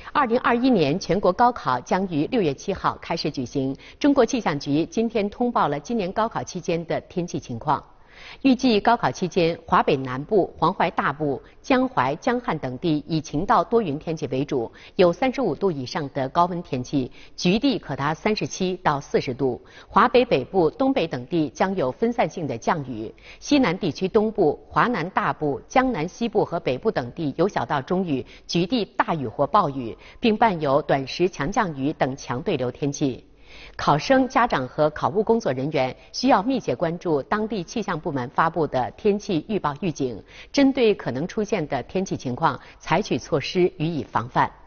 2021年全国高考将于6月7号开始举行。中国气象局今天通报了今年高考期间的天气情况。预计高考期间，华北南部、黄淮大部、江淮、江汉等地以晴到多云天气为主，有35度以上的高温天气，局地可达37到40度。华北北部、东北等地将有分散性的降雨，西南地区东部、华南大部、江南西部和北部等地有小到中雨，局地大雨或暴雨，并伴有短时强降雨等强对流天气。考生、家长和考务工作人员需要密切关注当地气象部门发布的天气预报预警，针对可能出现的天气情况，采取措施予以防范。